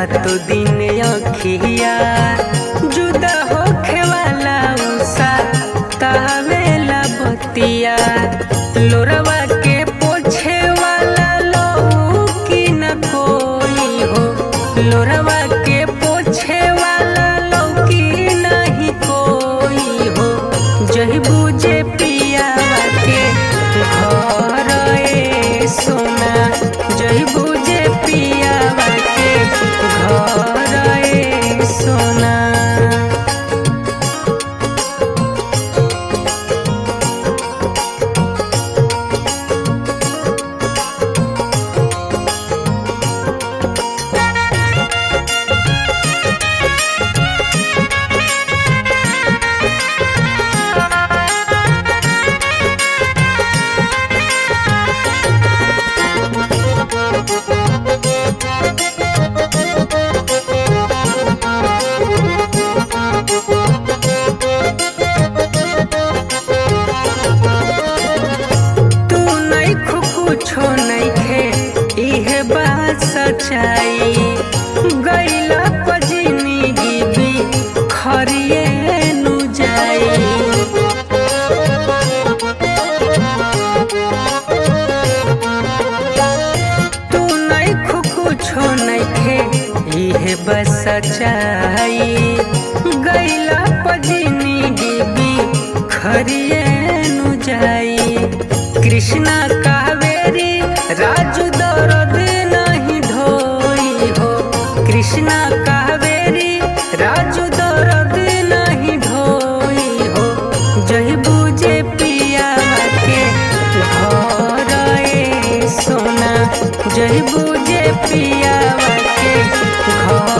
रातो दिन अखिया जुदा होखे वाला उषा तावेला बतिया लोरवा के पोछे वाला लौकी न कोई हो लोरवा के पोछे वाला लौकी नहीं कोई हो जही बुझे पिया के घर ए सोना जही बुझे पिया के घर ए सोना। कुछो नइखे इहे बात सच्चाई गइला पर जिंदगी भी खरिए नु जाई तू नइखो कुछो नइखे इहे बात सच्चाई गइला पर जिंदगी भी खरिए नु जाई कृष्णा कावेरी राजू दर्द नहीं ढोई हो कृष्णा कावेरी राजू दर्द नहीं ढोई हो जही बुझे पिया के घर ए सोना जही बुझे पिया के घर